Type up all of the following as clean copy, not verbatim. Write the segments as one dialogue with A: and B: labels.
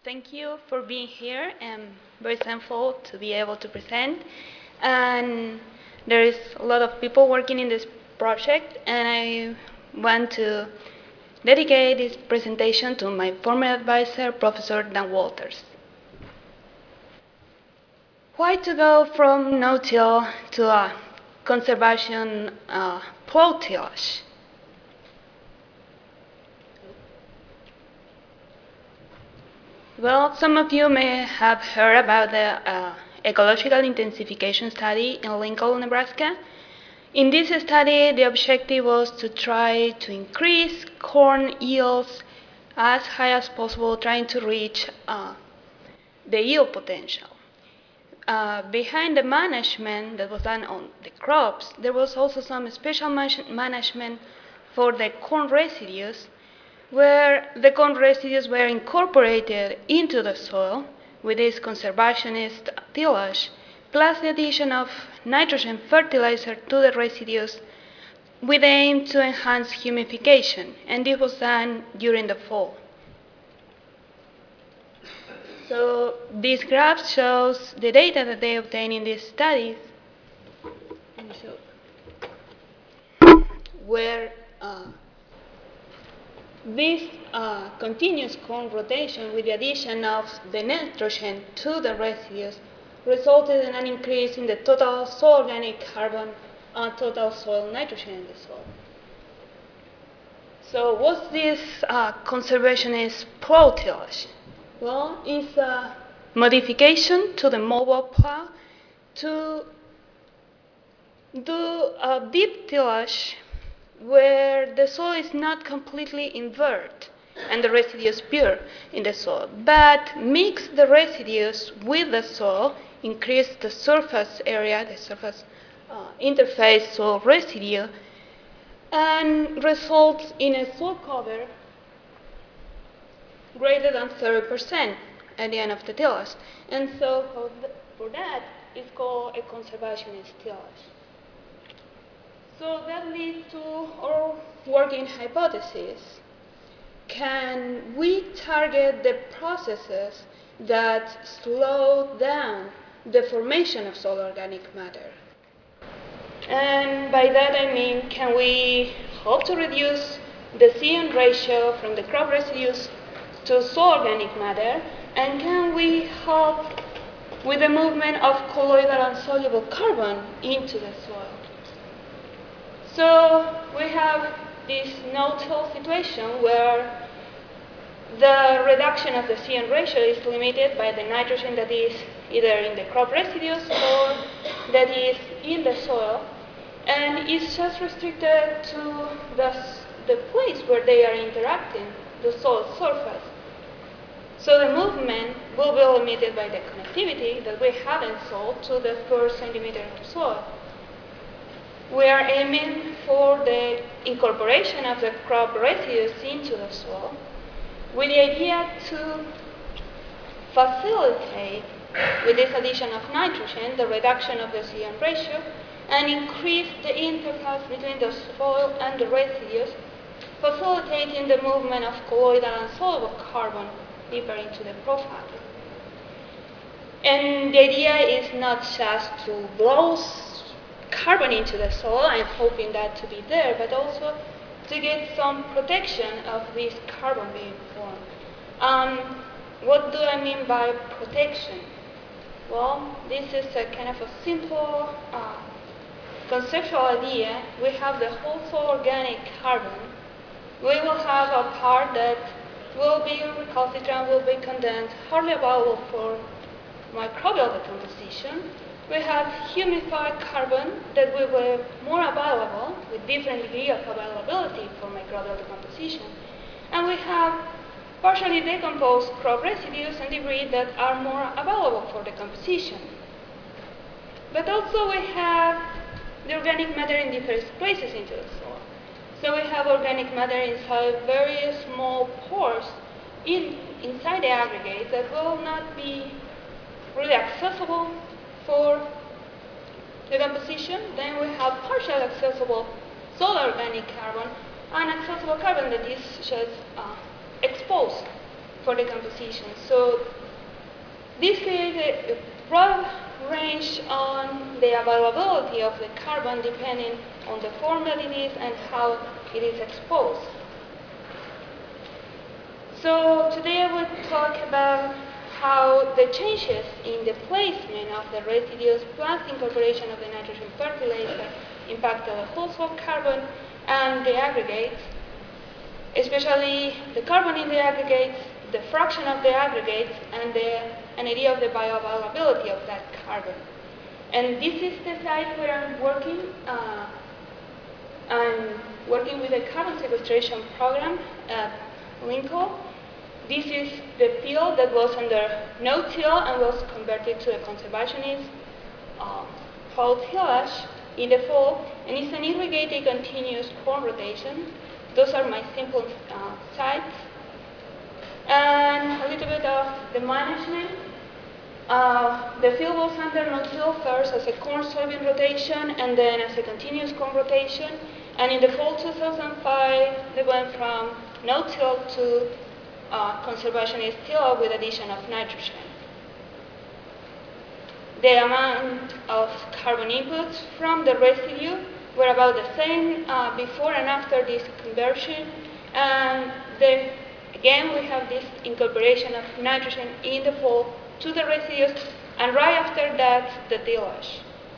A: Thank you for being here. I'm very thankful to be able to present. And there is a lot of people working in this project, and I want to dedicate this presentation to my former advisor, Professor Dan Walters. Why to go from no-till to a conservation plow tillage? Well, some of you may have heard about the ecological intensification study in Lincoln, Nebraska. In this study, the objective was to try to increase corn yields as high as possible, trying to reach the yield potential. Behind the management that was done on the crops, there was also some special management for the corn residues, where the corn residues were incorporated into the soil with this conservationist tillage, plus the addition of nitrogen fertilizer to the residues with the aim to enhance humidification, and this was done during the fall. So this graph shows the data that they obtained in these studies, where this continuous corn rotation with the addition of the nitrogen to the residues resulted in an increase in the total soil organic carbon and total soil nitrogen in the soil. So what's this conservationist plow tillage? Well, it's a modification to the mobile plow to do a deep tillage where the soil is not completely inverted and the residues pure in the soil, but mix the residues with the soil, increase the surface area, the surface interface soil residue, and results in a soil cover greater than 30% at the end of the tillage. And so for that, it's called a conservationist tillage. So that leads to our working hypothesis. Can we target the processes that slow down the formation of soil organic matter? And by that I mean, can we hope to reduce the C/N ratio from the crop residues to soil organic matter? And can we help with the movement of colloidal and soluble carbon into the soil? So we have this no-till situation where the reduction of the C/N ratio is limited by the nitrogen that is either in the crop residues or that is in the soil, and it's just restricted to the place where they are interacting, the soil surface. So the movement will be limited by the connectivity that we haven't solved to the first centimeter of soil. We are aiming for the incorporation of the crop residues into the soil with the idea to facilitate, with this addition of nitrogen, the reduction of the C/N ratio and increase the interface between the soil and the residues, facilitating the movement of colloidal and soluble carbon deeper into the profile. And the idea is not just to blow carbon into the soil, I'm hoping that to be there, but also to get some protection of this carbon being formed. What do I mean by protection? Well, this is a kind of a simple conceptual idea. We have the whole soil organic carbon. We will have a part that will be recalcitrant, will be condensed, hardly available for microbial decomposition. We have humidified carbon that will be more available with different degree of availability for microbial decomposition. And we have partially decomposed crop residues and debris that are more available for decomposition. But also we have the organic matter in different places into the soil. So we have organic matter inside very small pores inside the aggregate that will not be really accessible for decomposition. Then we have partial accessible soil organic carbon and accessible carbon that is just exposed for the composition. So this creates a broad range on the availability of the carbon depending on the form that it is and how it is exposed. So today I will talk about how the changes in the placement of the residues plus the incorporation of the nitrogen fertilizer impact the whole soil carbon and the aggregates, especially the carbon in the aggregates, the fraction of the aggregates, and an idea of the bioavailability of that carbon. And this is the site where I'm working. I'm working with a carbon sequestration program at Lincoln. This is the field that was under no-till and was converted to a conservationist fall tillage in the fall, and it's an irrigated continuous corn rotation. Those are my simple sites. And a little bit of the management. The field was under no-till first as a corn-soybean rotation and then as a continuous corn rotation. And in the fall 2005, they went from no-till to conservationist till with addition of nitrogen. The amount of carbon inputs from the residue were about the same before and after this conversion. And again, we have this incorporation of nitrogen in the fall to the residues, and right after that, the tillage.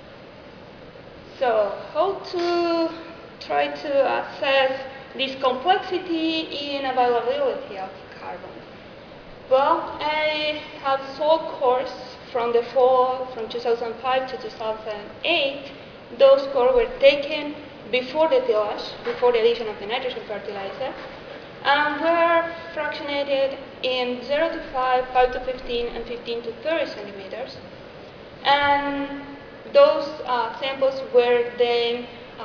A: So how to try to assess this complexity in availability of carbon? Well, I have soil cores from the fall from 2005 to 2008. Those cores were taken before the tillage, before the addition of the nitrogen fertilizer, and were fractionated in 0 to 5, 5 to 15, and 15 to 30 centimeters. And those samples were then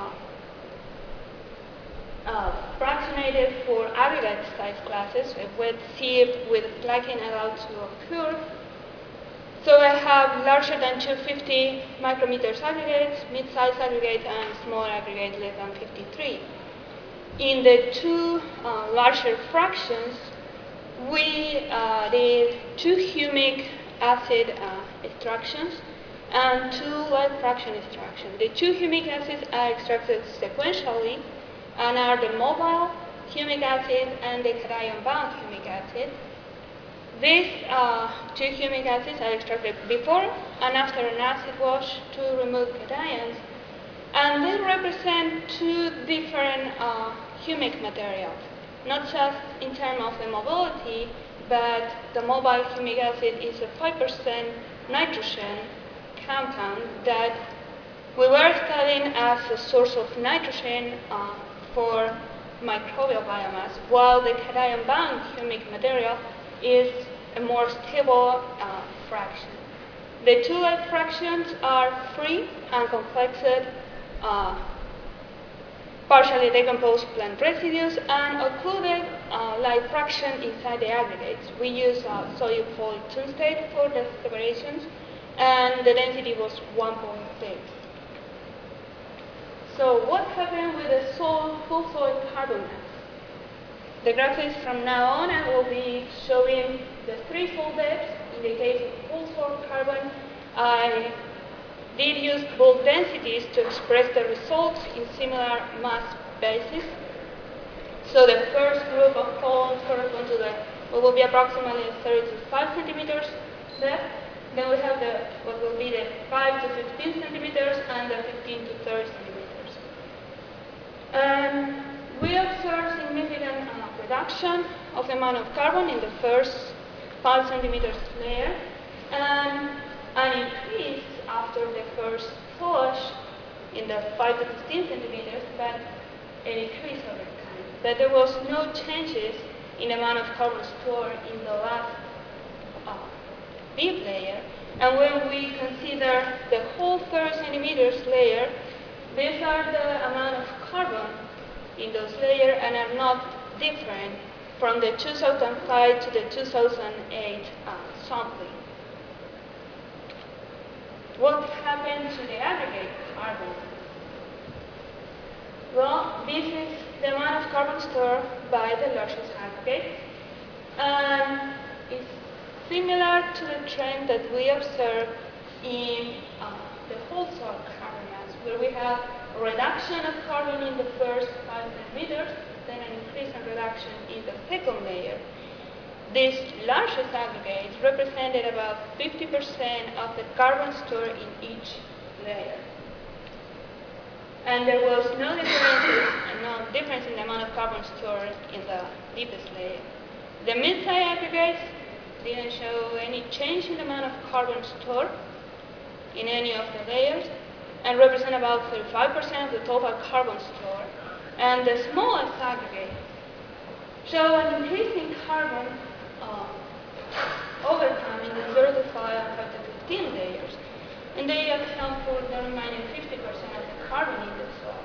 A: fractionated for aggregate size classes, wet sieved with flaking allowed to occur. So I have larger than 250 micrometers aggregates, mid-size aggregate, and small aggregate less than 53. In the two larger fractions, we did 2 humic acid extractions and 2 light fraction extractions. The 2 humic acids are extracted sequentially and are the mobile humic acid and the cation-bound humic acid. These 2 humic acids are extracted before and after an acid wash to remove cations, and they represent 2 different humic materials, not just in terms of the mobility, but the mobile humic acid is a 5% nitrogen compound that we were studying as a source of nitrogen for microbial biomass, while the cation-bound humic material is a more stable fraction. The 2 light fractions are free and complexed, partially decomposed plant residues, and occluded light fraction inside the aggregates. We use soluble tungstate for the separations, and the density was 1.6. So what happened with the full soil carbon mass? The graphics from now on, I will be showing the 3-fold depth. In the case of full soil carbon, I did use bulk densities to express the results in similar mass bases. So the first group of columns correspond to what will be approximately 35 centimeters depth. Then we have what will be the 5 to 15 centimeters and the 15 to 30 centimeters. We observed significant reduction of the amount of carbon in the first 5 centimeters layer, and an increase after the first flush in the 5 to 15 centimeters, but an increase over time. But there was no changes in the amount of carbon stored in the last deep layer. And when we consider the whole 30 centimeters layer, these are the amount of carbon in those layers and are not different from the 2005 to the 2008 sampling. What happened to the aggregate carbon? Well, this is the amount of carbon stored by the largest aggregate. And it's similar to the trend that we observe in the whole soil carbon mass, where we have a reduction of carbon in the first 5 centimeters, then an increase and reduction in the second layer. These largest aggregates represented about 50% of the carbon stored in each layer. And there was no difference in the amount of carbon stored in the deepest layer. The mid-size aggregates didn't show any change in the amount of carbon stored in any of the layers and represent about 35% of the total carbon stored. And the smallest aggregates show an increase in carbon over time in the 0 to 5 and 5 to 15 layers. And they account for the remaining 50% of the carbon in the soil.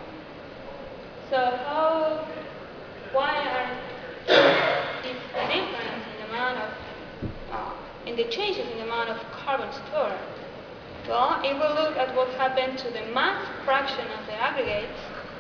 A: So why are these difference in the amount of, in the changes in the amount of carbon stored? Well, if we look at what happened to the mass fraction of the aggregates,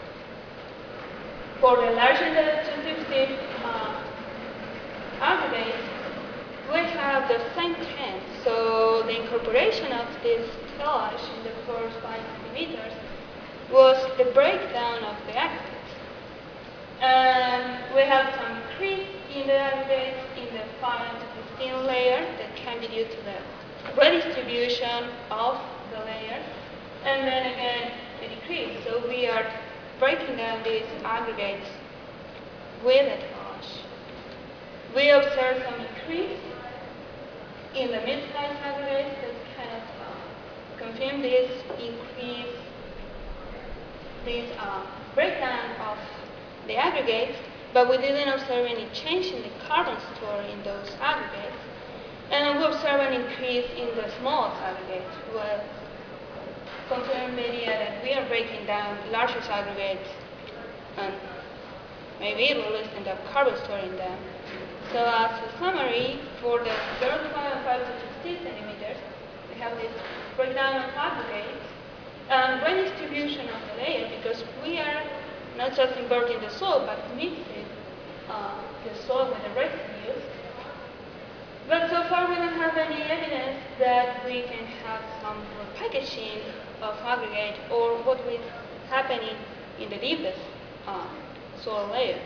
A: for the larger than 250 aggregates, we have the same trend. So the incorporation of this tillage in the first 5 centimeters was the breakdown of the aggregates. And we have some increase in the aggregates in the 5 to 15 layer that can be due to the redistribution of the layers, and then again a decrease. So we are breaking down these aggregates with a tillage. We observe some increase in the mid-sized aggregates that kind of confirm this increase, this breakdown of the aggregates, but we didn't observe any change in the carbon stored in those aggregates. And we observe an increase in the smallest aggregates, where confirm the idea that we are breaking down larger aggregates and maybe releasing the carbon stored in them. So as a summary, for the 0 to 5 and 5 to 15 centimeters, we have this breakdown of aggregates and redistribution of the layer, because we are not just inverting the soil, but mixing the soil with the residues. But so far we don't have any evidence that we can have some repackaging of aggregate or what is happening in the deepest soil layer.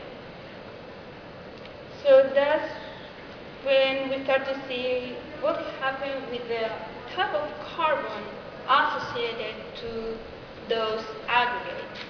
A: So that's when we start to see what happened with the type of carbon associated to those aggregates.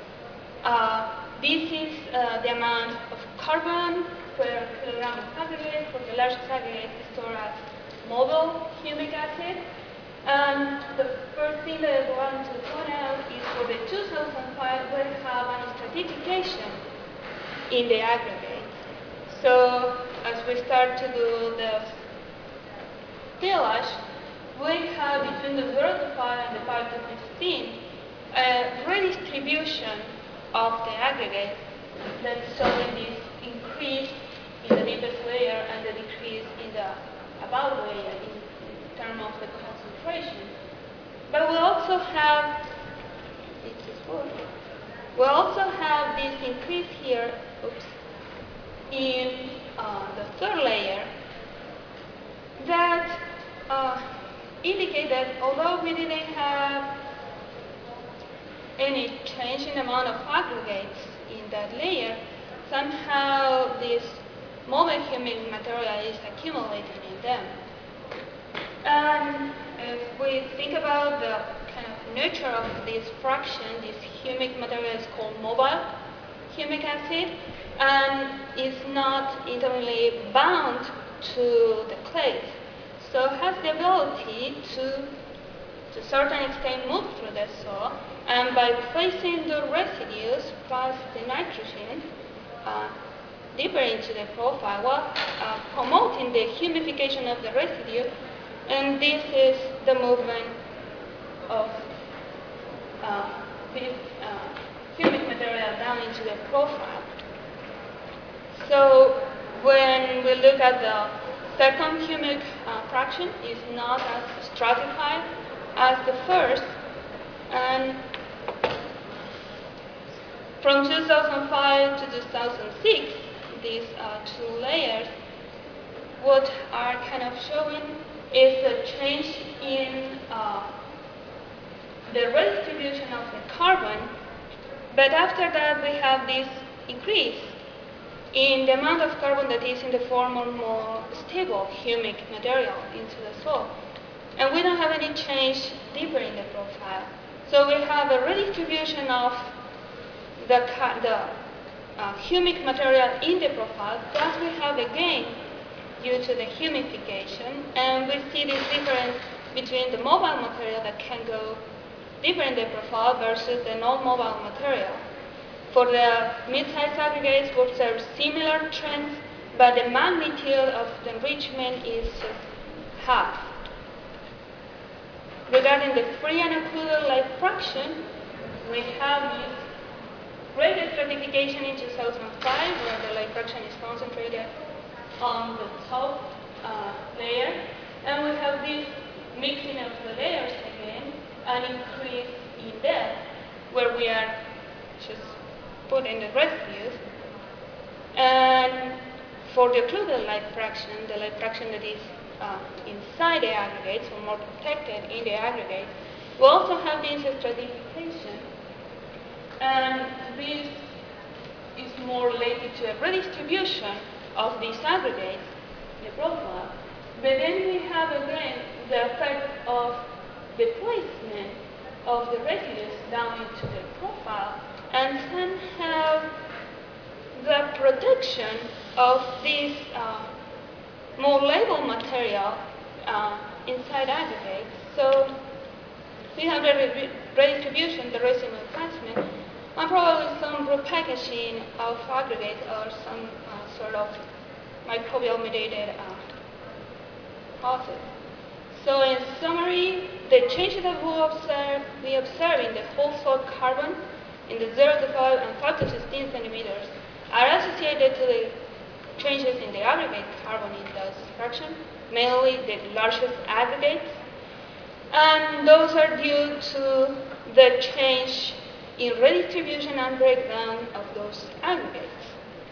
A: This is the amount of carbon per kilogram of aggregate for the largest aggregate stored as mobile humic acid. And the first thing that I want to point out is for the 2005, we have an stratification in the aggregates. So as we start to do the tillage, we have between the 0 to 5 and the 5 to 15 a redistribution of the aggregates that's showing this increase in the deepest layer and the decrease in the above layer in terms of the concentration. But we also have this increase here, in the third layer that indicate that although we didn't have any change in the amount of aggregates in that layer, somehow this mobile humic material is accumulating in them. And if we think about the kind of nature of this fraction, this humic material is called mobile humic acid, and is not intimately bound to the clays. So it has the ability to a certain extent move through the soil, and by placing the residues plus the nitrogen deeper into the profile, while promoting the humification of the residue, and this is the movement of this humic material down into the profile. So when we look at the second humic fraction, is not as stratified as the first, and from 2005 to 2006, these two layers what are kind of showing is a change in the redistribution of the carbon, but after that we have this increase in the amount of carbon that is in the form of more stable humic material into the soil. And we don't have any change deeper in the profile. So we have a redistribution of the humic material in the profile, plus we have a gain due to the humification, and we see this difference between the mobile material that can go deeper in the profile versus the non-mobile material. For the mid-size aggregates, we observe similar trends, but the magnitude of the enrichment is just half. Regarding the free and occluded life fraction, we have used greater stratification in 2005, where the life fraction is concentrated on the top layer, and we have this mixing of the layers again, an increase in depth, where we are just putting the residues. And for the occluded life fraction, the life fraction that is inside the aggregates, or more protected in the aggregates, we also have this stratification, and this is more related to a redistribution of these aggregates, the profile. But then we have again the effect of the placement of the residues down into the profile, and somehow the protection of this more label material inside aggregates. So we have the redistribution, the residual placement, and probably some repackaging of aggregates or some sort of microbial mediated process. So in summary, the changes that we observe in the whole soil carbon in the 0 to 5 and 5 to 16 centimeters are associated to the changes in the aggregate carbon in dose fraction, mainly the largest aggregates. And those are due to the change in redistribution and breakdown of those aggregates.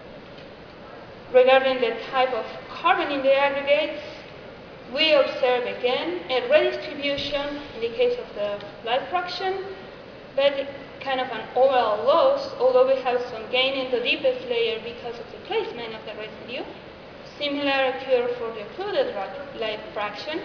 A: Regarding the type of carbon in the aggregates, we observe again a redistribution in the case of the life fraction, but kind of an overall loss, although we have some gain in the deepest layer because of the placement of the residue. Similar occur for the occluded life fraction.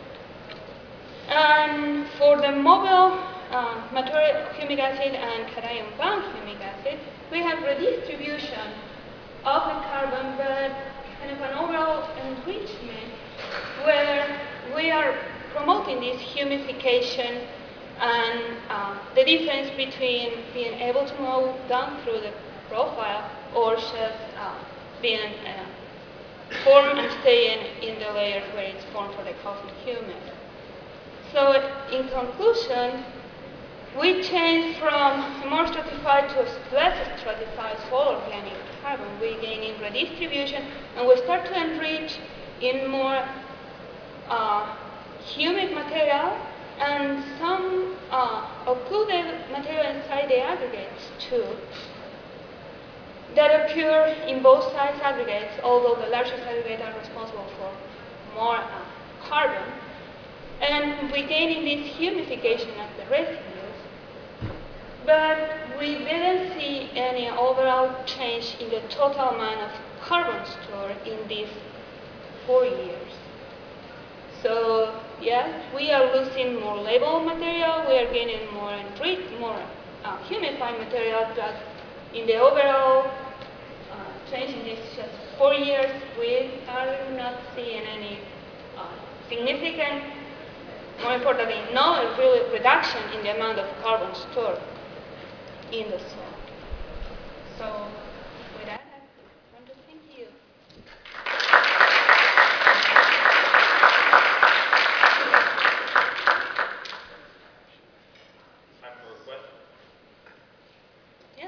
A: And for the mobile material humic acid and cation bound humic acid, we have redistribution of the carbon, but kind of an overall enrichment where we are promoting this humification and the difference between being able to move down through the profile or just being formed and staying in the layers where it's formed for the cosmic humus. So in conclusion, we change from a more stratified to a less stratified soil organic carbon. We gain in redistribution, and we start to enrich in more humic material and some occluded material inside the aggregates too that occur in both size aggregates, although the largest aggregates are responsible for more carbon. And we gain in this humification of the residues, but we didn't see any overall change in the total amount of carbon stored in these 4 years. So yeah, we are losing more label material, we are gaining more humified material, but in the overall change in these just 4 years, we are not seeing any significant, more importantly, no real reduction in the amount of carbon stored in the soil. So with that, I want to thank you.
B: Time for a question.
A: Yeah.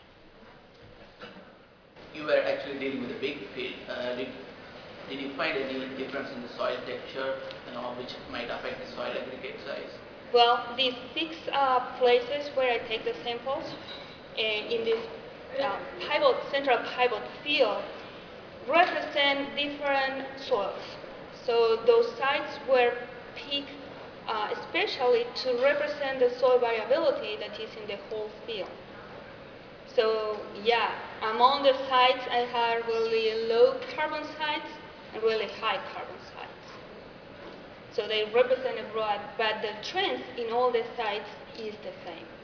C: You were actually dealing with a big field. Did you find any difference in the soil texture, which might affect the soil aggregate size?
A: Well, these 6 places where I take the samples in this central pivot field, represent different soils. So those sites were picked especially to represent the soil variability that is in the whole field. So yeah, among the sites I had really low carbon sites and really high carbon sites. So they represent a broad, but the trends in all the sites is the same.